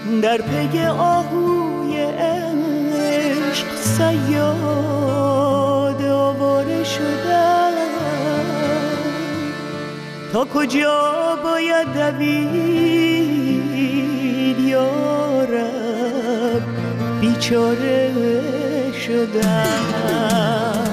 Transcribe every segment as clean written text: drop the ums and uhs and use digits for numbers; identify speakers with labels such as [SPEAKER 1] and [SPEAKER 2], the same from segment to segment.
[SPEAKER 1] در پی آهوی عشق صیاد آواره شدم. تا کجا باید دوید یارب بیچاره شدم.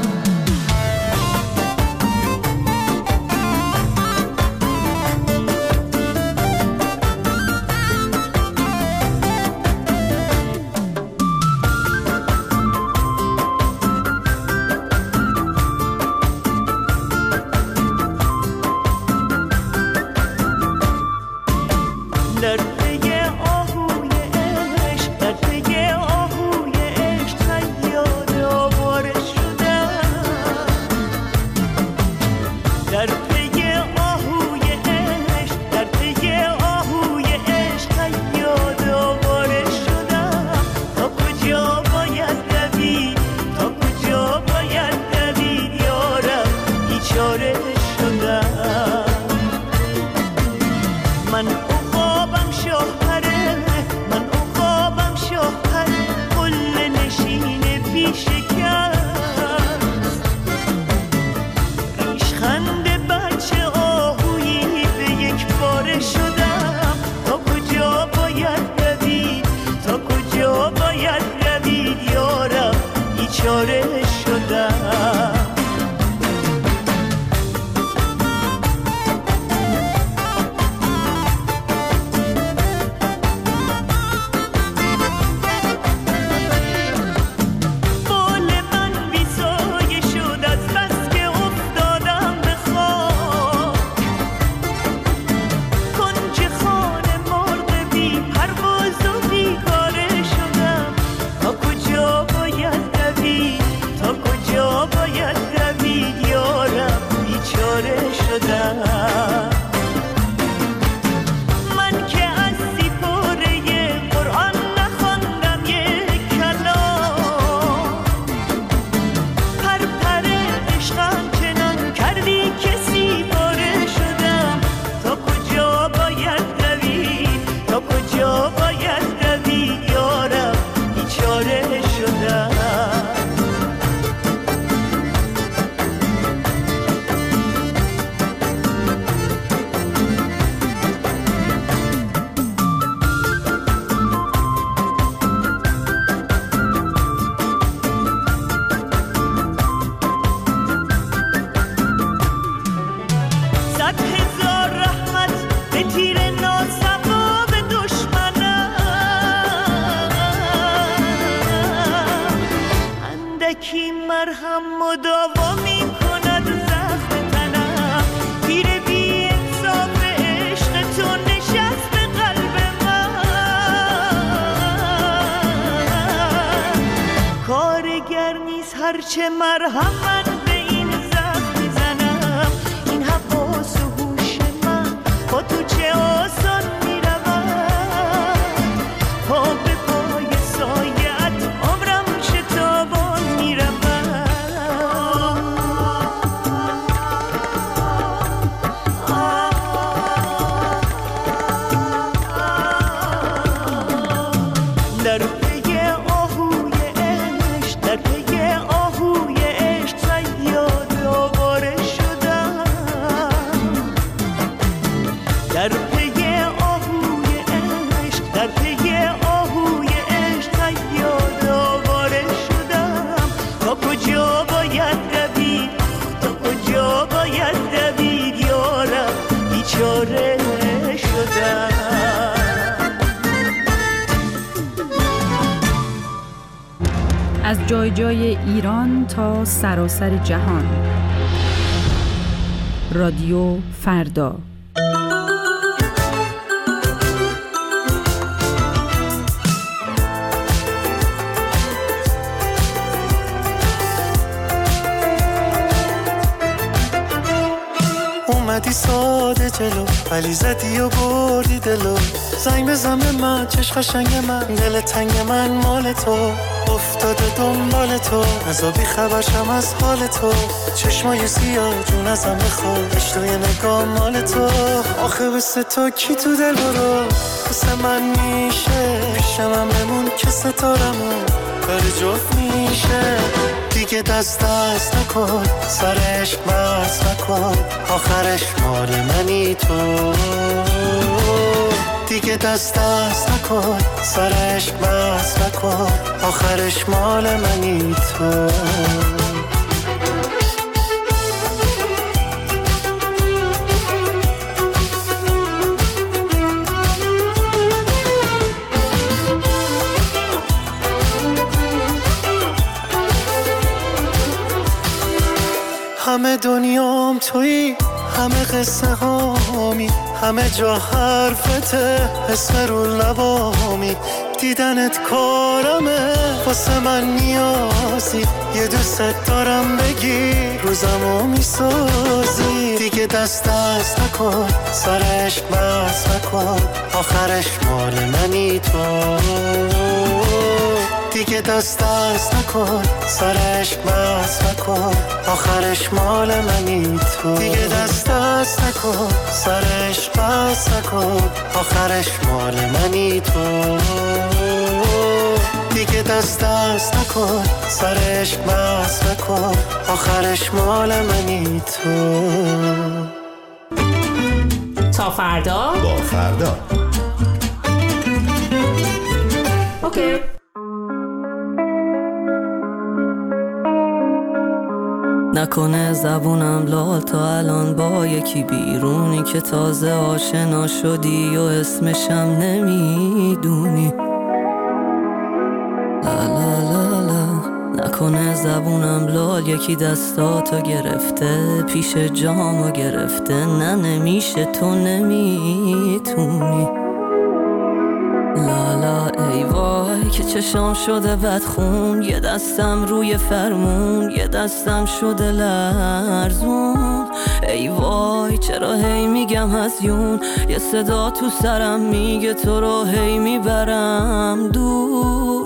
[SPEAKER 2] هرچه مرهم به این زخم میزنم، این حواس و هوش من با تو چه آسان میروم. پا به پای سایت عمرم شتابان میروم. در پی آهوی عشق، در پی آهوی عشق صیاد آواره شدم. در پی آهوی عشق، در پی آهوی عشق صیاد آواره شدم. تا کجا باید دوید، تا کجا باید دوید یارم، بیچاره شدم.
[SPEAKER 3] از جای جای ایران تا سراسر جهان. رادیو فردا.
[SPEAKER 4] اومدی ساده جلو ولی زدی و بردی دلو. زنگ بزن به من چش قشنگ من، دل تنگ من مال تو. افتاده دنبال تو نزا بی خبرشم از حال تو. چشمای سیاه جون ازم بخور، اشتای نگاه مال تو. آخه آخه مثل تو کی تو دل برو مثل من میشه پیشم هم بمون که ستارمون داره جفت میشه دیگه دست نکن سر عشق مست نکن آخرش مال منی تو دیگه دست نکن سر عشق مست نکن آخرش مال منی تو همه دنیام تویی همه قصه هامی همه جا حرفته اسم رو لبامی دیدنت کارمه واسه من نیازی یه دوست دارم بگی روزمو میسازی دیگه دست نکن سر عشق مست نکن آخرش مال منی تو دیگه دست نکن سر عشق مست نکن آخرش مال منی تو دیگه دست نکن سر عشق مست نکن آخرش مال منی تو دیگه دست نکن سر عشق مست نکن آخرش مال منی تو
[SPEAKER 5] تا فردا
[SPEAKER 6] با فردا
[SPEAKER 5] اوکی.
[SPEAKER 7] نکنه زبونم لال تا الان با یکی بیرونی که تازه آشنا شدی و اسمشم نمیدونی لا لا لا لا نکنه زبونم لال یکی دستاتو گرفته پیش جامو گرفته نه نمیشه تو نمیتونی لالا ای وای که چشام شده بدخون یه دستم روی فرمون یه دستم شده لرزون ای وای چرا هی میگم هزیون یه صدا تو سرم میگه تو رو هی میبرم دور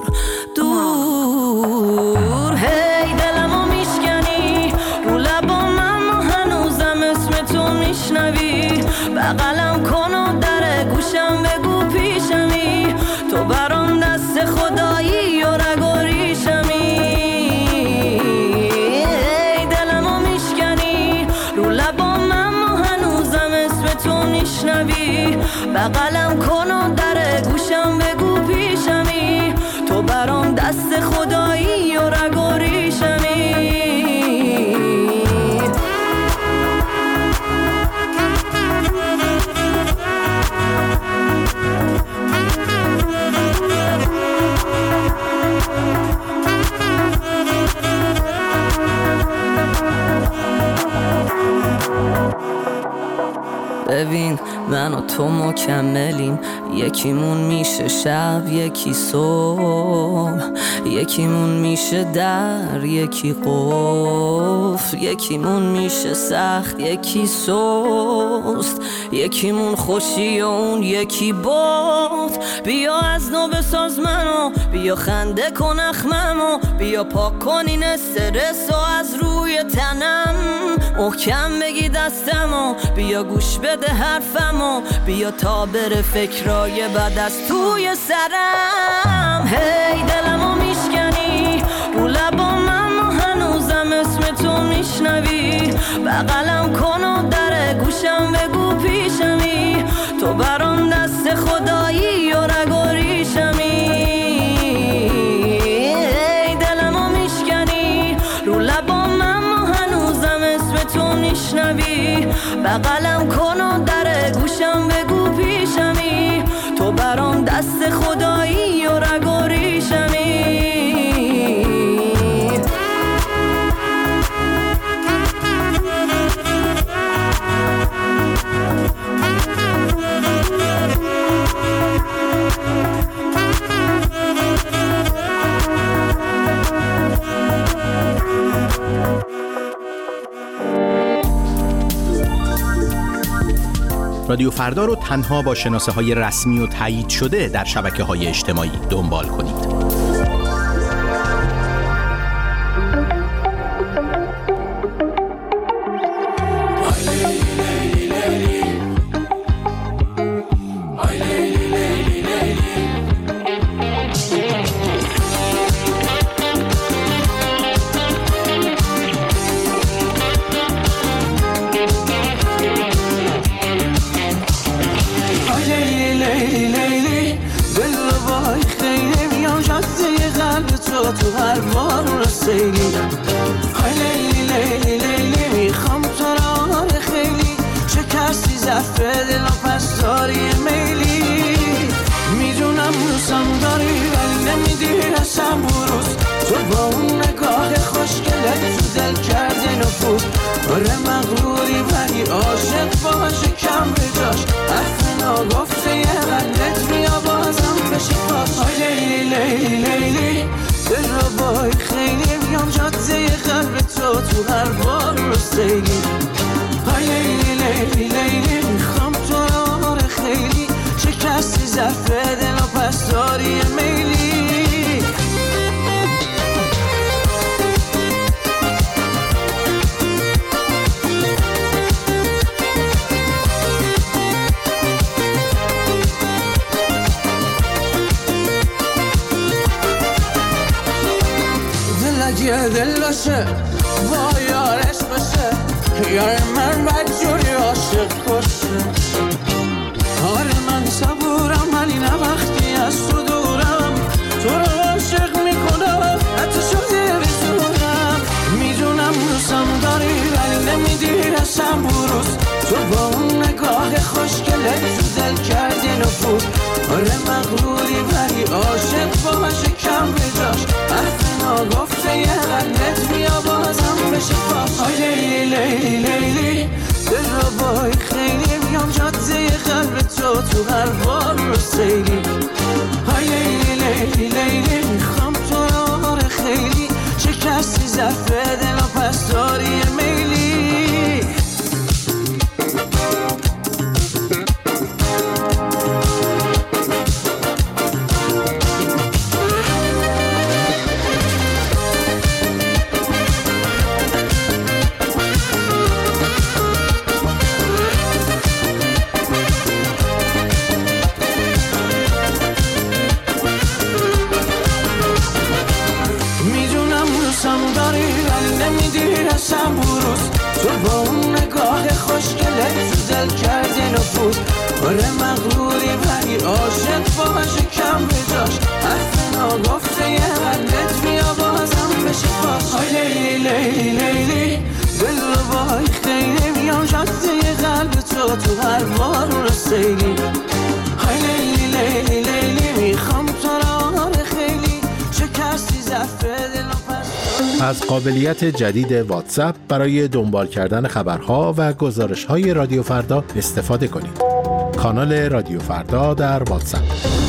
[SPEAKER 7] دور هی دلمو میشکنی رو لبام اما هنوزم اسم تو میشنوی بغلم کن و در گوشم بگو پیشمی تو برام دست خدایی و رگ و ریشمی ای دلمو میشکنی رو لبام اما هنوزم اسم تو میشنوی بغلم کن و در گوشم بگو پیشمی تو برام دست خدایی و رگ و ریشمی ببین من و تو مکملیم یکیمون میشه شب یکی صبح یکیمون میشه در یکی قفل یکیمون میشه سخت یکی سست یکیمون خوشی و اون یکی باد بیا از نو بساز منو بیا خنده کن اخممو بیا پاک کن این استرس و از روی تنم محکم بگی دستمو بیا گوش بده حرفمو بیا تا بره فکرای بد از توی سرم هی دلمو میشکنی رو لبام اما هنوزم اسم تو میشنوی بغلم کن و در گوشم بگو پیشمی تو برام دست خدایی و رگ و ریشمی هی دلمو میشکنی رو لبام اما هنوزم اسم تو میشنوی بغلم کن و در گوشم بگو پیشمی تو برام دست خدایی و رگ و ریشمی
[SPEAKER 6] رادیو فردا رو تنها با شناسه‌های رسمی و تایید شده در شبکه‌های اجتماعی دنبال کنید.
[SPEAKER 8] تو هر بارون سیلی. های لیلی لیلی لیلی میخوام تو را خیلی، شکستی ظرف دل و پس داری میلی. میدونم دوستم داری ولی نمیدی اصلا بروز، تو با اون نگاه خوشگلت تو دل کرده نفوذ. آره مغروری ولی عاشق باشه کم به جاش، حرف ناگفته یه قلت بیا بازم بشه پاس. های لیلی لیلی لیلی دل رو بای خیلی، بیام جاده قلب تو هر بار رو سیلی. های لیلی لیلی لیلی میخوام تو را خیلی، شکستی ظرف دل و پس داری میلی. دل دل باشه با یارش باشه، یار من بدجوری عاشق باشه. آره من صبورم ولی نه وقتی از تو دورم، تو رو عاشق میکنم حتی شده بزورم. میدونم دوستم داری ولی نمیدی اصلا بروز، تو با اون نگاه خوشگله تو دل کردی نفوذ. آره مغروری ولی عاشق باشه کم به جاش، حرف ناگفته یه قلت بیا بازم بشه پاس. های لیلی لیلی لیلی دل رو بای خیلی، بیام جاده قلب تو هر بار رو سیلی. های لیلی لیلی لیلی میخوام تو را خیلی، شکستی ظرف دل و پس داری میلی. تو با اون نگاه خوشگله تو دل کردی نفوذ. آره مغروری ولی عاشق باشه کم به جاش، حرف ناگفته یه قلت بیا بازم بشه پاس. های لیلی لیلی لیلی دل رو بای خیلی، میام جاده قلب تو هر بار رو سیلی. های لیلی لیلی لیلی میخوام تو را خیلی، شکستی ظرف دل و پس.
[SPEAKER 9] از قابلیت جدید واتساپ برای دنبال کردن خبرها و گزارش‌های رادیو فردا استفاده کنید. کانال رادیو فردا در واتساپ.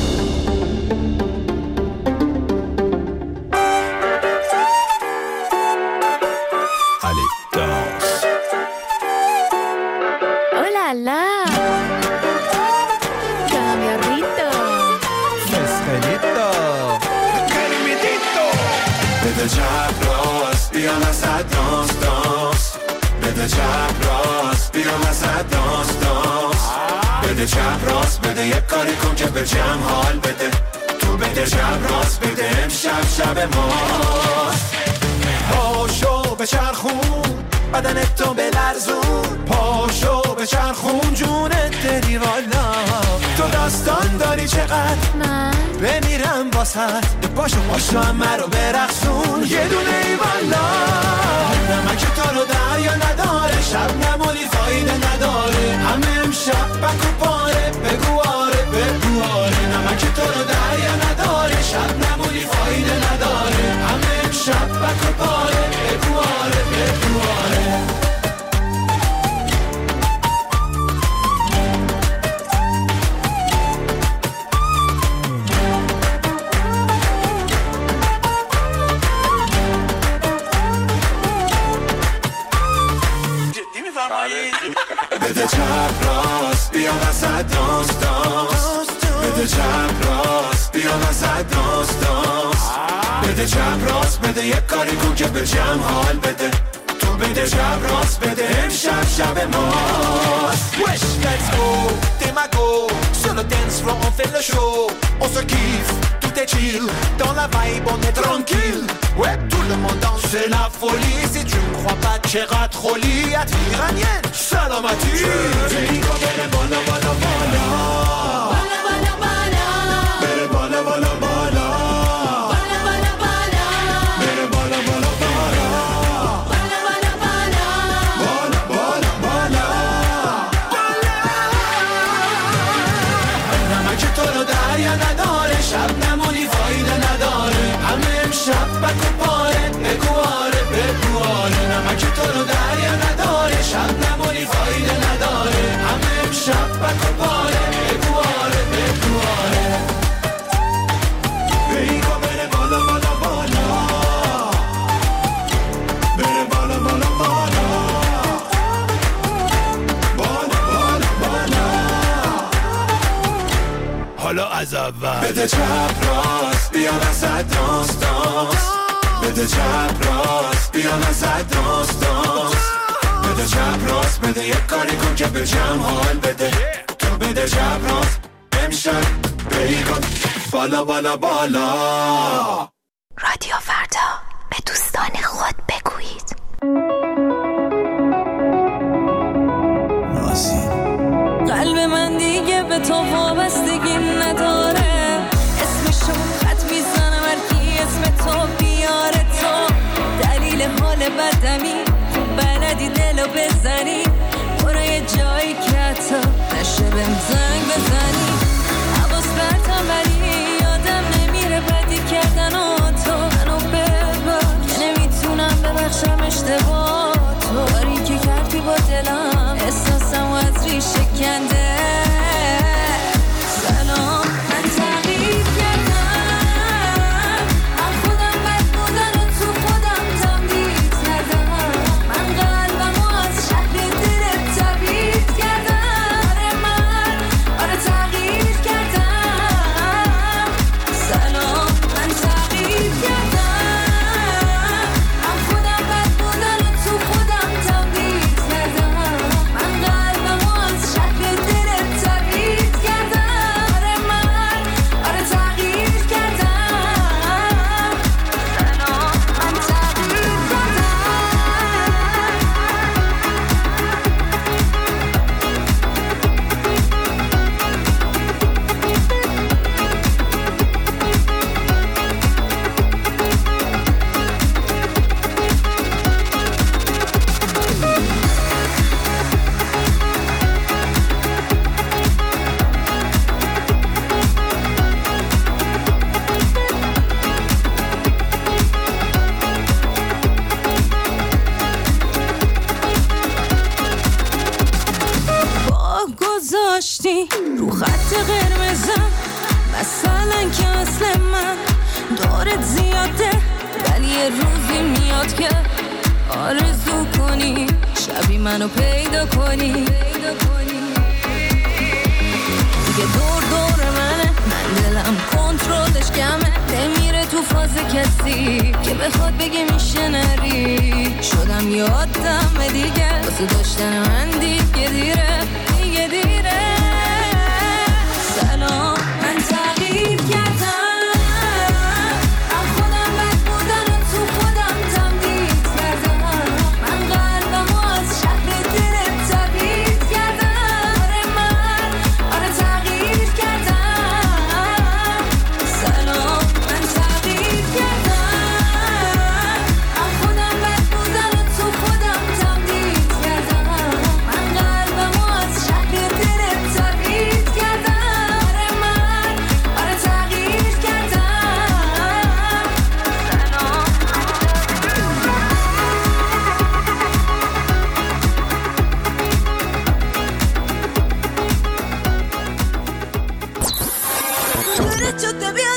[SPEAKER 10] چپ راست بده یک کاری کن که به جمع حال بده، تو بده چپ راست بده امشب شب ماست. پاشو به چرخون بدنت تو بلرزون، پاشو به چرخون جونت دلی والا. تو داستان داری چقدر من بمیرم واسد، پاشو همه رو برقصون یه دونه ای والا. نمک تو رو دریا نداره، شب نمولی فایده نداره، همه امشب بکو پاره بگو آره بگو آره. نمک تو رو دریا نداره، شب نمولی فایده نداره، همه امشب بکو پاره بگو آره بگو آره. بده چپ راست بیا وسط دانس دانس، بده چپ راست بیا وسط دانس دانس. بده چپ راست بده یک کاری کن که به جمع حال بده، تو بده چپ راست بده امشب شب ماست. Wesh, let's go, t'es ma go, sur le dance floor on fait le show, on se kiffe, tout est chill, dans la vibe on est tranquille. Ouais, tout le monde danse, c'est la folie, si tu me crois pas t'chera troli, at iranienne, salamati. Je dis qu'on bere bala bala bala, bala bala bala, bere bala bala bala, bala bala bala, دریا نداره شب نمونی فایده نداره همه امشب بک و پاره بگواره بگواره نمک تو رو دریا نداره شب نمونی فایده نداره همه امشب بک و پاره بگواره بگواره بیگا بره بالا بالا بالا بره بالا بالا بالا بالا بالا بالا حالا از اول بده چپ راست بیا وسط داست داست بده چپ راست بیا وسط داست داست بده چپ راست بده یک کاری کن که به جمع حال بده تو بده چپ راست امشب بیگا بالا بالا بالا
[SPEAKER 11] رادیو فردا به دوستان خود بگویید
[SPEAKER 7] قلب من دیگه به تو وابستگی نداره اسمشو خط میزنم هرکی اسم تو بیاره تو دلیل حال بدمی بلدی دلو بزنی برو یه جایی که حتی نشه بهم زنگ بزنی حواس برتم ولی یادم نمیره بدی کردن و تو منو ببخش نمیتونم ببخشم اشتباه تو کاری که کردی با دلم احساسم و از ریشه کنده سلام من تغییر کردم من خودم بد بودن و تو خودم تمدید کردم من قلبم و از شهر دلت تبعید کردم آره تغییر کردم سلام من تغییر کردم من خودم بد بودن و تو خودم تمدید کردم من قلبم و از شهر دلت تبعید کردم آره تغییر کردم سلام من تغییر گذاشتی رو خط قرمزم مثلا که مثل من دارت زیاده ولی یه روزی میاد که آرزو کنی شبی منو پیدا کنی دیگه دور دور منه من دلم کنترلش کمه نمیره تو فاز کسی که بخواد بگه میشه نری شدم یادم دیگه واسه داشتن من دیگه دیره سلام من تغییر کردم من خودم بد بودن و تو خودم تمدید کردم من قلبم و از شهر دلت تبعید کردم آره تغییر کردم سلام من تغییر کردم من خودم بد بودن و تو خودم تمدید کردم من قلبم و از شهر دلت تبعید کردم آره تغییر کردم
[SPEAKER 2] Derecho te voy a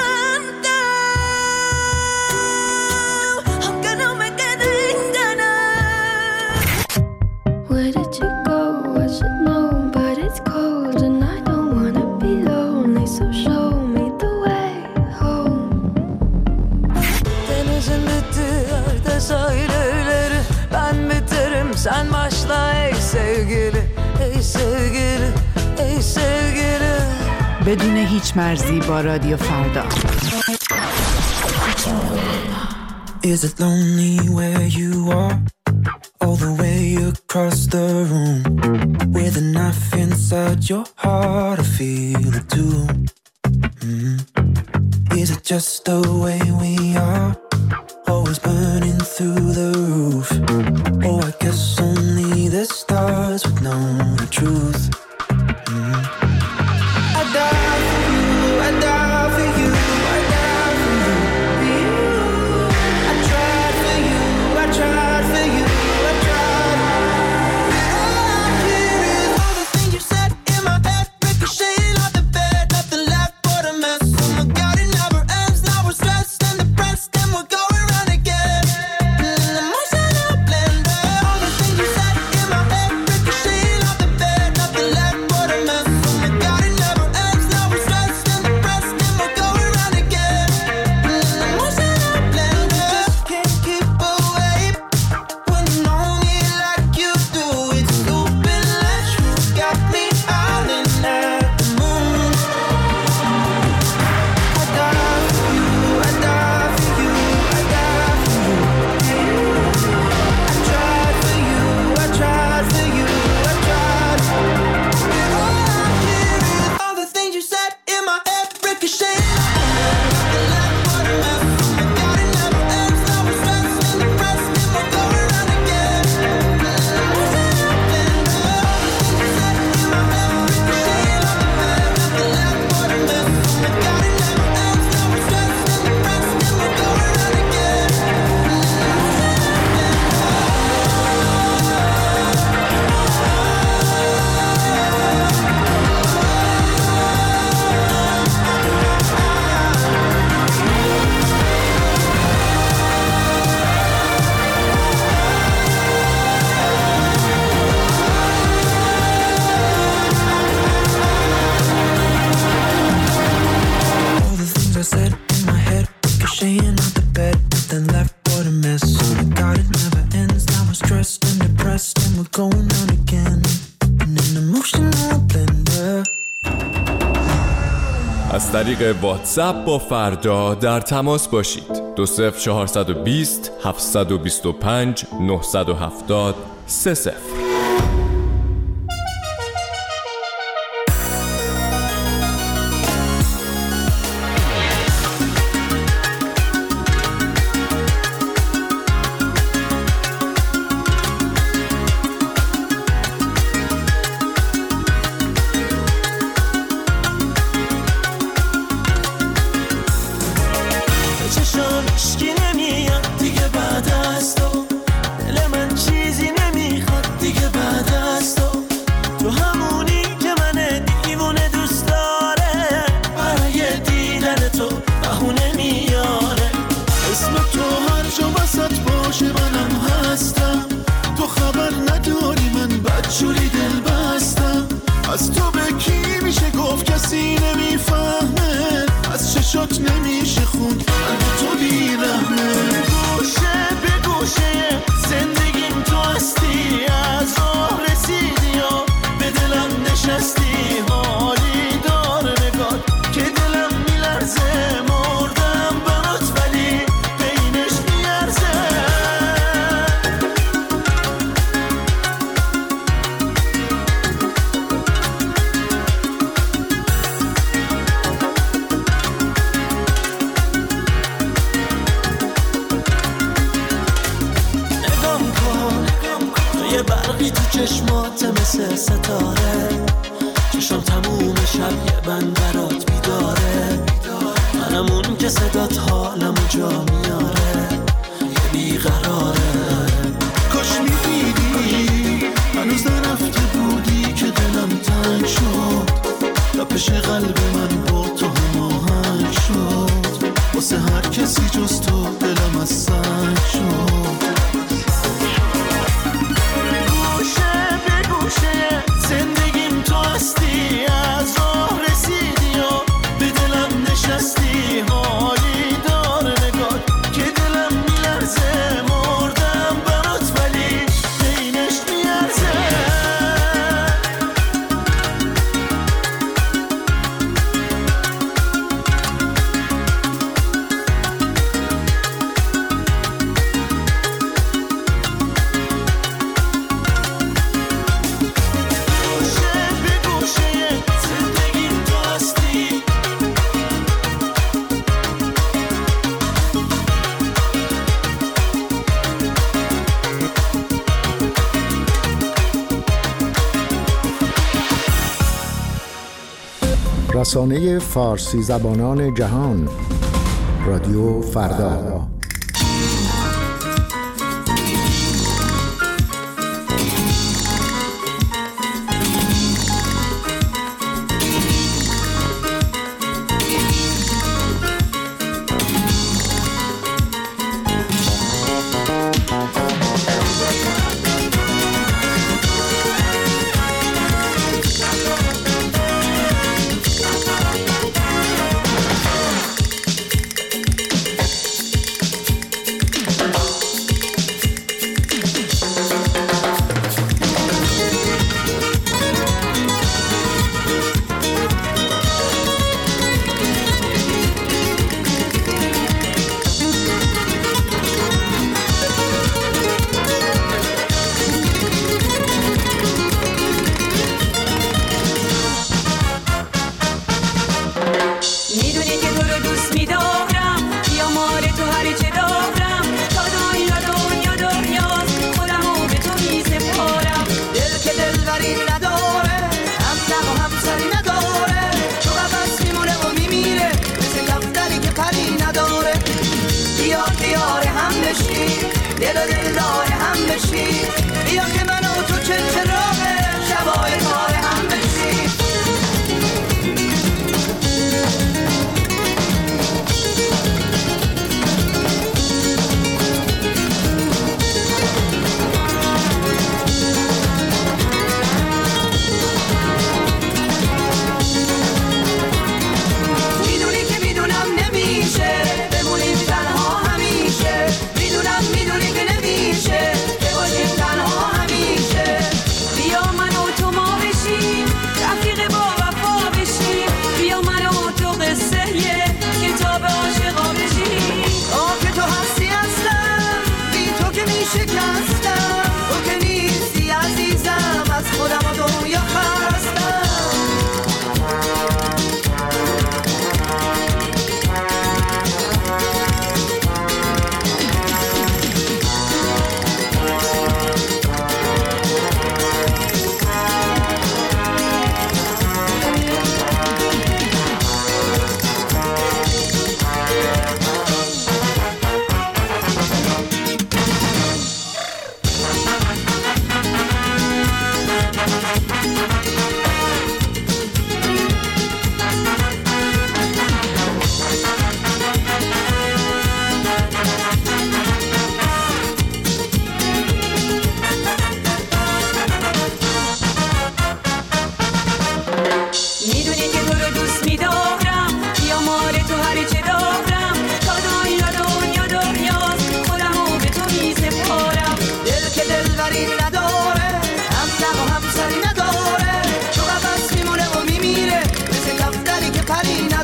[SPEAKER 2] cantar, aunque no me queden ganas.
[SPEAKER 12] Where did you go? I should know, but it's cold and I don't wanna be lonely. So show me the way home.
[SPEAKER 2] Denizin bittiği yerde sahilleri ben biterim sen başla ey sevgili, ey sevgili, ey sevgili.
[SPEAKER 3] بدون هیچ مرزی با رادیو فردا.
[SPEAKER 13] Is it lonely where you are? All the way across the room, with a knife inside your heart, I feel it too. Is it just the way we are? Always burning through the roof. Oh, I guess only the stars would know the truth. I die for you, I
[SPEAKER 14] از طریق واتساپ با فردا در تماس باشید. 20420 725 970 30.
[SPEAKER 15] از تو به کی میشه گفت کسی نمیفهمه، از چشات نمیشه خوند قلب تو بیرحمه. گوشه به گوشه زندگیم تو هستی، از راه رسیدی و به دلم نشستی. حالی داره نگاه که دلم میلرزه، مردم برات ولی بینش میارزه. یه برقی تو چشمات مثل ستاره، چشم تموم شب یه بند برات بیداره. منم اون که صدات حالمو جا میاره، یه بیقراره. کاش میدیدی هنوز نرفته بودی که دلم تنگ شد، تپش قلب من با تو هماهنگ شد. واسه هر کسی جز تو دلم از سنگ شد. زندگیم تو هستی، از راه رسیدی و به دلم نشستی. حالی داره نگاه که دلم میلرزه، مردم برات ولی بینش میارزه.
[SPEAKER 9] رسانه فارسی زبانان جهان، رادیو فردا.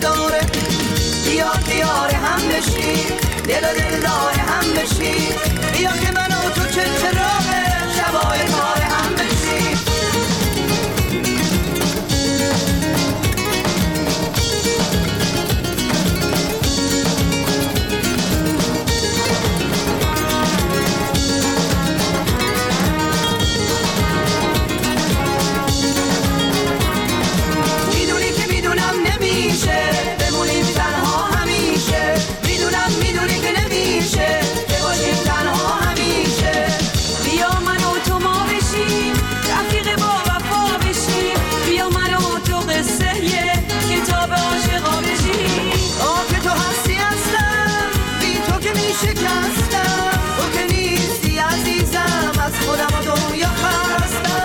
[SPEAKER 2] نداره. بیا دیار هم بشی، دل و دلدار هم بشی، بیا که من و تو چه چراغه شبای کار هم بشی. میدونی که میدونم نمیشه بمونیم تنها همیشه، میدونی که نمیشه که باشیم تنها همیشه. بیا من و تو ما بشیم، رفیق با وفا بشیم، بیا من و تو قصه یه کتاب عاشقا بشیم. آه که تو هستی هستم، بی تو که میشکستم، تو که نیستی عزیزم از خودم و دنیا خستم.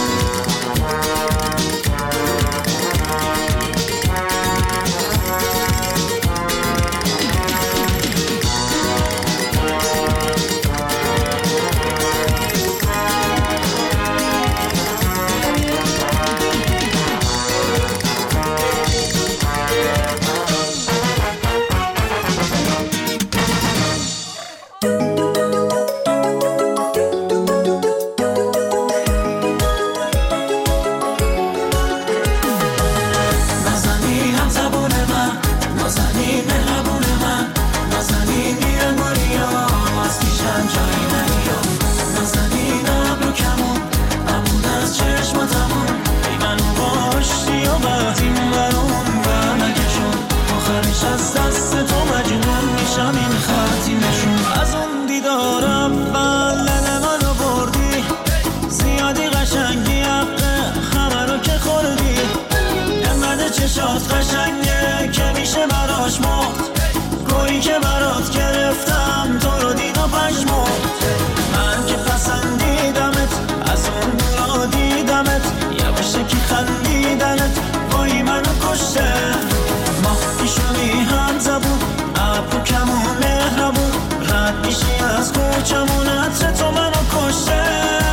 [SPEAKER 15] چشات قشنگه که میشه براش مرد، گویی که برات گرفتم تو رو دید و پشمرد. من که پسندیدمت از اون دورا دیدمت، یواشه که خندیدنت وای منو کشته. ما پیشونی هم زبون ابرو کمون مهربون، رد میشی از کوچمون عطر تو منو کشته.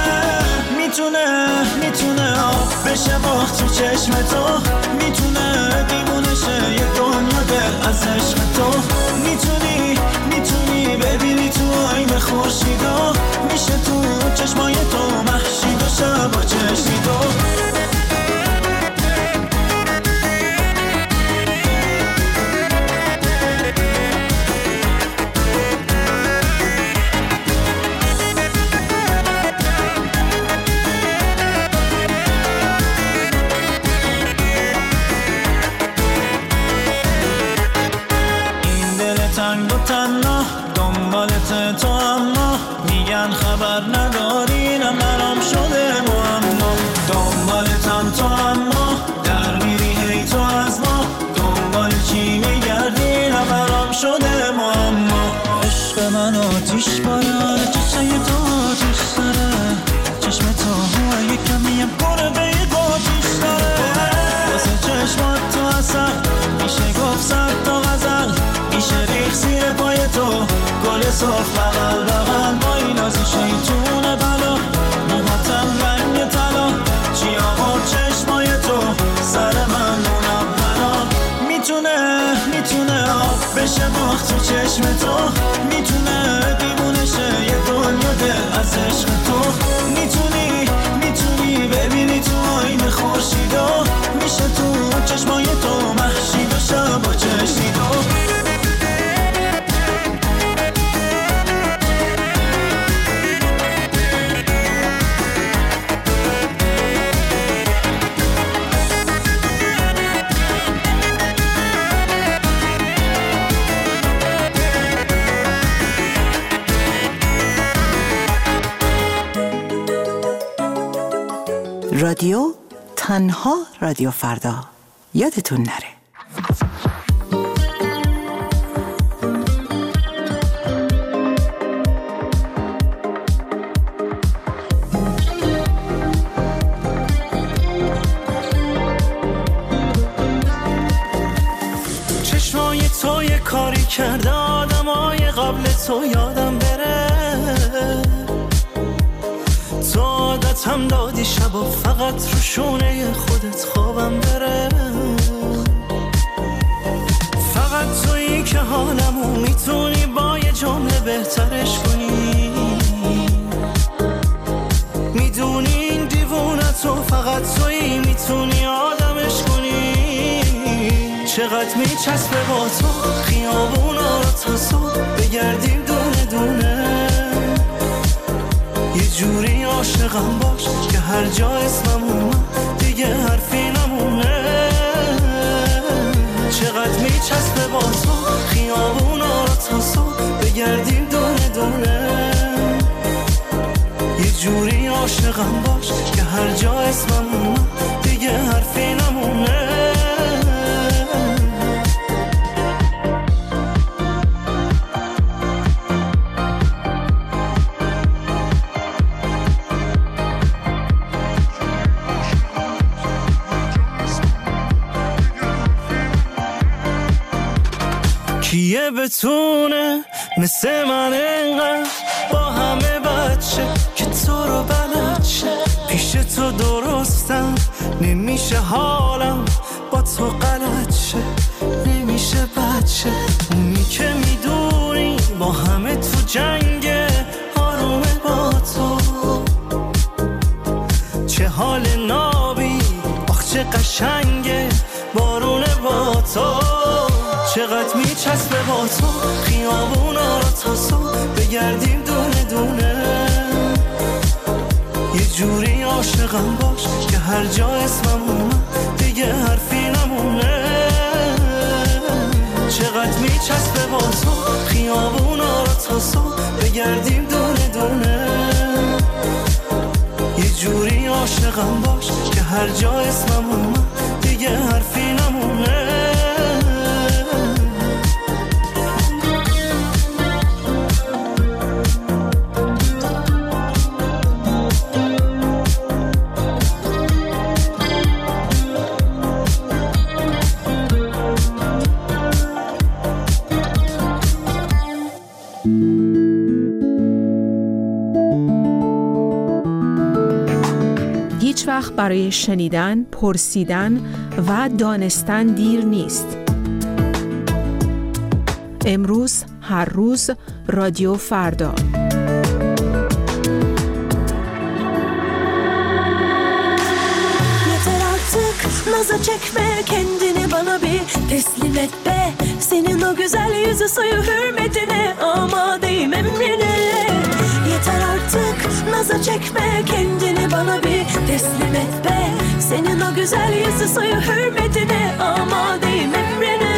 [SPEAKER 15] میتونه آب بشه باخت تو چشم تو، میتونه دیوونه شه یه دنیا دل از عشق تو. میتونی ببینی تو آینه خورشیدا، میشه تو چشمای تو محشید و شبا چشمی تو. دنبالت تو اما میگن خبر نداری، نه برام شده معما. دنبالتم تو اما در میری هی تو از ما، دنبال چی میگردی نه برام شده معما. عشق من آتیش باره، چشم تو آتیش داره، چشم تو هوای کمیم کنه به یه آتیش داره. واسه چشمات تو اصل میشه گفت سر تا غزل، میشه ریخ زیر پای تو گل صاف بغل بغل. با این از شیطون بلا موهاتم رنگ طلا، چی آقا چشمای تو سر من منولا. میتونه آب بشه باخت تو چشم تو، میتونه دیوونه شه یه دنیا دل از عشق تو. میتونی ببینی تو آینه خورشیدا، میشه تو چشمای تو محشید و شبا چشمی تو.
[SPEAKER 3] رادیو تنها رادیو فردا، یادتون نره.
[SPEAKER 15] چشمای تو یه کاری کرده آدمای قبل تو یادم بره، تو عادتم دادی شبا فقط رو شونه خودت خوابم بره. همون میتونی با یه جمله بهترش کنی. میدونی این دیوونتو فقط تویی میتونی آدمش کنی. چقدر میچسبه با تو خیابونا رو تا صبح بگردیم دونه دونه. یه جوری عاشقم باش که هر جا اسمم اومد دیگه حرفی نمونه. چقدر میچسبه با تو خیابونا رو تا صبح بگردیم دونه دونه. یه جوری عاشقم باش که هر جا اسمم اومد دیگه حرفی نمونه. کیه بتونه مثل من انقدر با همه بچه که تو رو بلد شه. پیش تو درستم نمیشه حالم با تو غلط شه. نمیشه بچه اونی که میدونی با همه تو جنگه آرومه با تو. چه حال نابی آخ چه قشنگه بارونه با تو. چقدر میچسبه با تو خیابونا رو تا صبح بگردیم دونه دونه. یه جوری عاشقم باش که هر جا اسمم اومد دیگه حرفی نمونه. چقدر میچسبه با تو خیابونا رو تا صبح بگردیم دونه دونه. یه جوری عاشقم باش که هر جا اسمم اومد دیگه حرفی نمونه.
[SPEAKER 16] هیچ وقت برای شنیدن، پرسیدن و دانستن دیر نیست. امروز، هر روز، رادیو فردا.
[SPEAKER 12] Yeter artık naza çekme kendini bana bir teslim et be. Senin o güzel yüzü suyu hürmetine amadeyim emrine. Yeter artık naza çekme kendini bana bir teslim et be. Senin o güzel yüzü suyu hürmetine amadeyim emrine.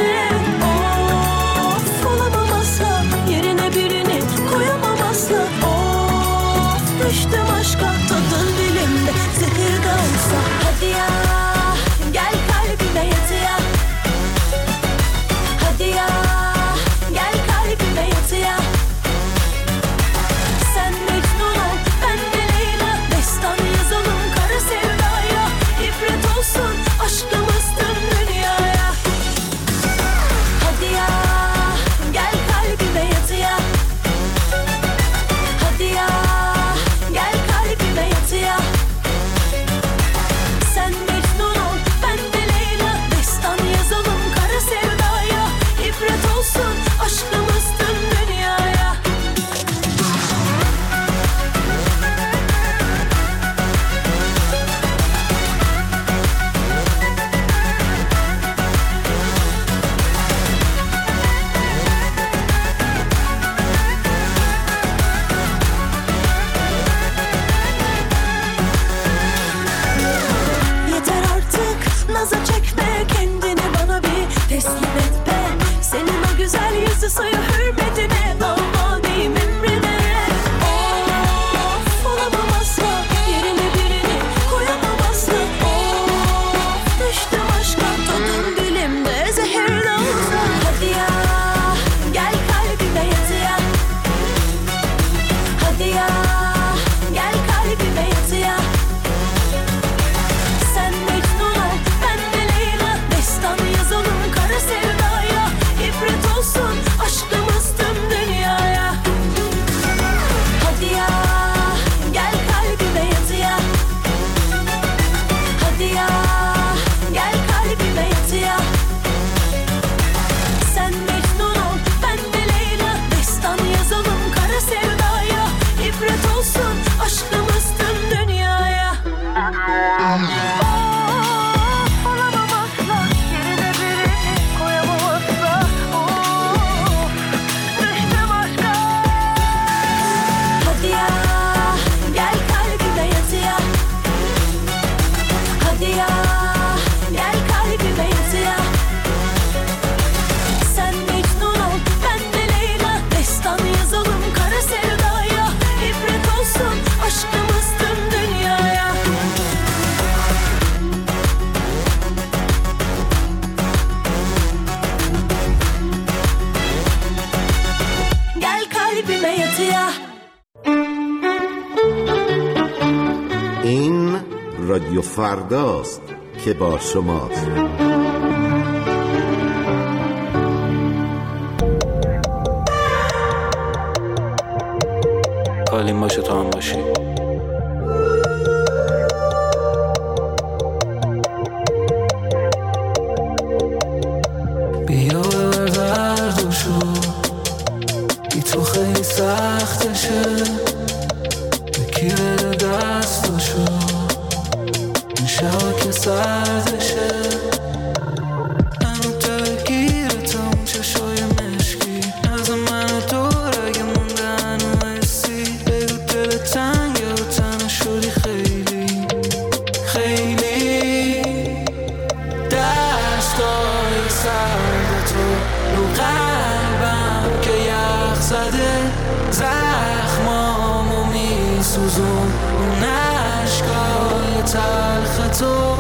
[SPEAKER 12] Of olamam asla yerine birini koyamam asla. Of düştüm aşka tadın dilimde zehir de olsa. Hadi ya gel kalbime yat ya. Hadi ya gel kalbime yat ya. Sen Mecnun ol ben de Leyla. Destan yazalım kara sevdaya. İbret olsun aşkımız tüm dünyaya.
[SPEAKER 17] رادیو فرداست که با شماست.
[SPEAKER 18] کالیم باشه تو هم باشی.
[SPEAKER 15] بیا ببر دردشو، بی تو خیلی سختشه، یکی بده دستشو، این شبا که سردشه، منو دلگیرتم چشای مشکی، از من و دور اگه موندن و حسی، بگو دل تنگه و تنها شدی خیلی خیلی، دستای سرد تو رو قلبم که یخ زده، زخمامو میسوزون اون عشقای تلخ تو.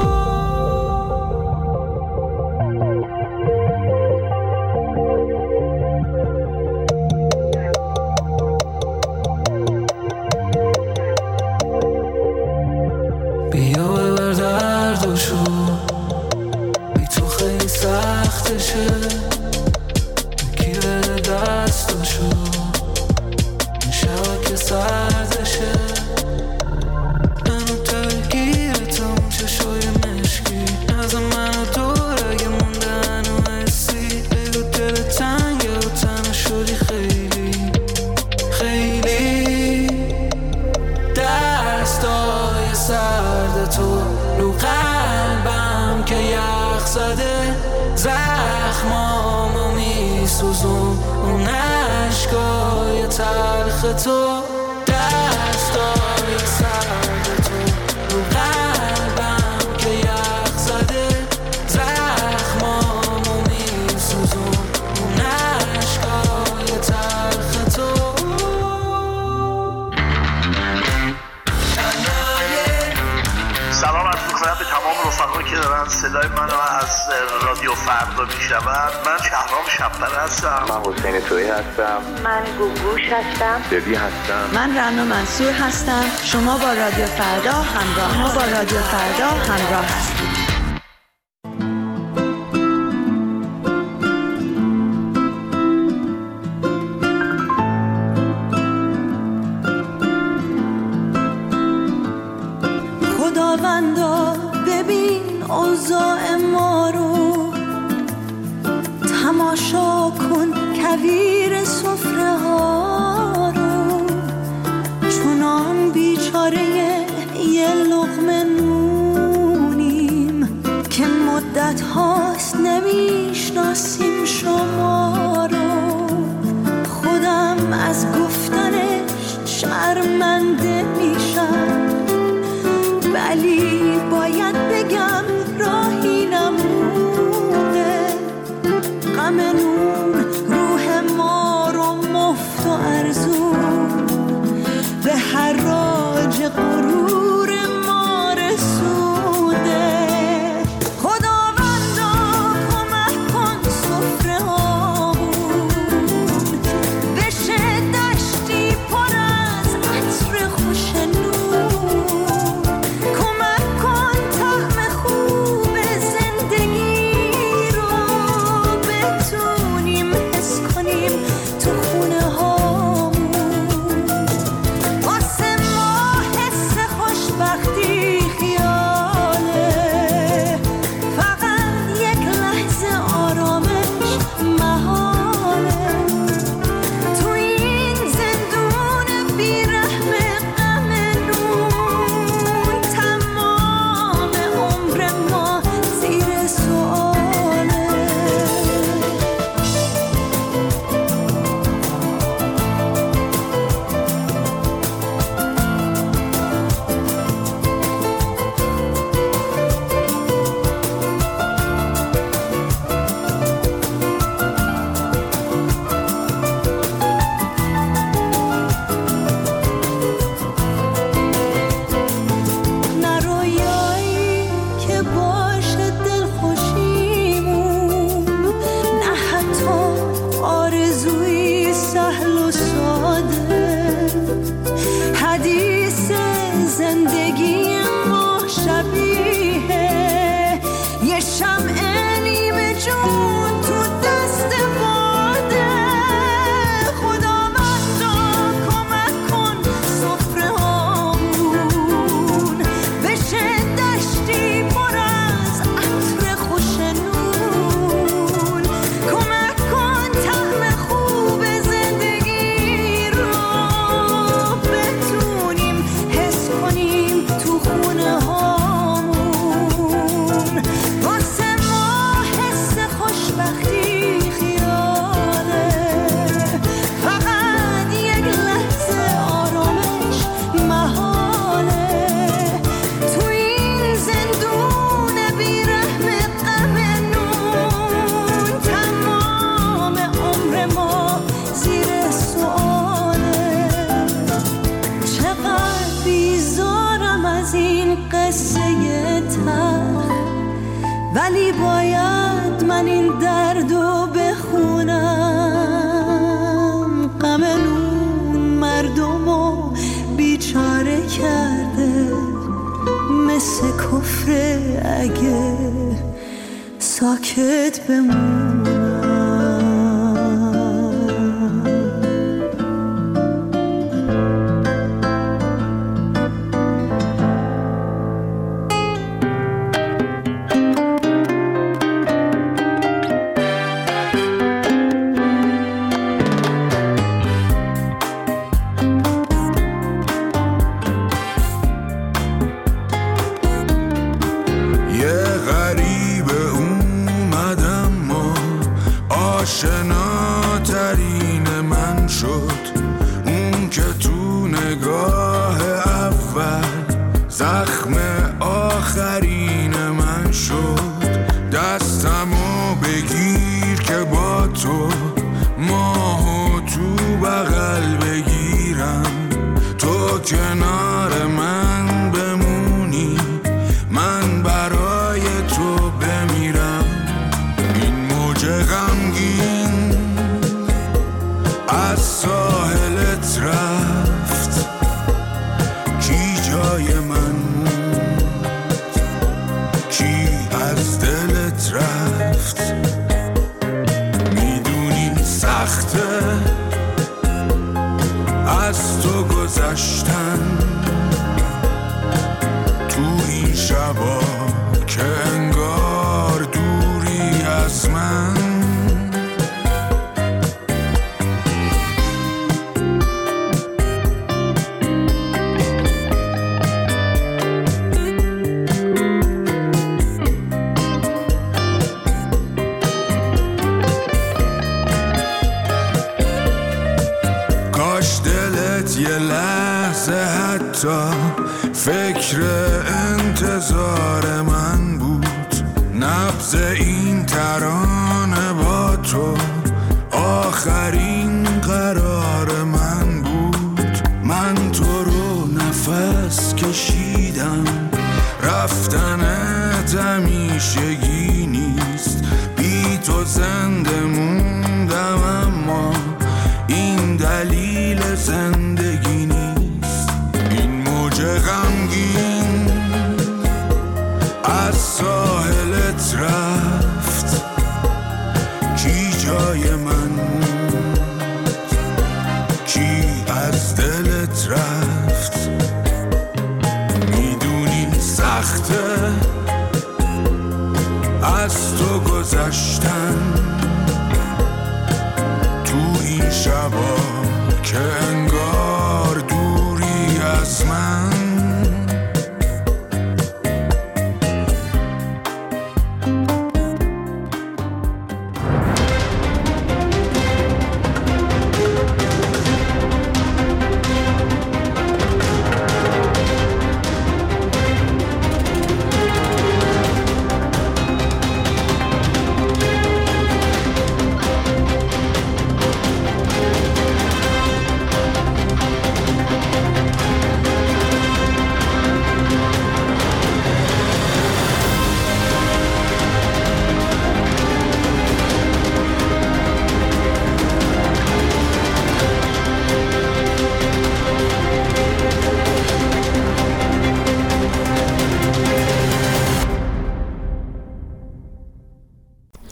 [SPEAKER 15] بیا ببر دردشو، بی تو خیلی سختشه، یکی بده دستشو، این شبا که سردشه، منو دلگیرتم چشای مشکی، از من و دور اگه موندن و حسی، بگو دل تنگه و تنها شدی خیلی خیلی، دستای سرد تو رو قلبم که یخ زده، زخمامو میسوزون اون عشقای تلخ تو، دستای سرد تو رو قلبم که یخ زده، زخمامو میسوزون اون عشقای تلخ تو.
[SPEAKER 19] سلام عرض می‌کنم به تمام رفقایی که دارن صدای منو از رادیو فردا میشنون. من شهرام شب‌پر هستم.
[SPEAKER 20] من حسین تویی هستم.
[SPEAKER 21] من گوگوش هستم.
[SPEAKER 20] دبی هستم.
[SPEAKER 22] من رنا منصور هستم. شما با رادیو فردا همراه هستید.
[SPEAKER 12] خداوندا ببین اوضاع ما رو، تماشا کن کویر سفره ها رو، چونان بیچاره یه لقمه نونیم که مدت هاست نمیشناسیم شما رو. خودم از گفتنش شرمنده میشم، ولی باید بگم راهی نمونه. غم نون روح ما رو مفت و ارزون به حراج غرور ما رسونده. خداوندا کمک کن
[SPEAKER 2] جون تو دست باده خداوندا کمک کن سفره هامون بشه دشتی پر از عطر خوش نون کمک کن طعم خوب زندگی رو بتونیم حس کنیم تو خونه هامون واسه ما حس خوشبختی خیاله فقط یک لحظه آرامش محاله تو این زندون بیرحم غم نون تمام عمر ما زیر سؤاله چقدر بیزارم از این قصه تلخ ولی باید من این دردو بخونم غم نون مردمو بیچاره کرده مثل کفر اگه ساکت بمونم
[SPEAKER 1] یه غریب اومد اما آشناترین من شد اون که تو نگاه اول زخم آخرین من شد دستمو بگیر که با تو ماهو تو بغل بگیرم تو کنار من بمونی من برای تو بمیرم این موج غمگین از ساحلت رفت کی جای من موند کی از دلت رفت میدونی سخته از تو گذشتن تو این شبا که انگار دوری از من کاش دلت یه لحظه حتی فکر انتظار من بود نبض این ترانه با تو آخرین قرار من بود من تو رو نفس کشیدم رفتنت همیشگی نیست بی تو زنده موندم اما این دلیل زندگی نیست این موج غمگین از ساحلت رفت کی جای من موند کی از دلت رفت میدونی سخته از تو گذشتن تو این شبا که انگار دوری از من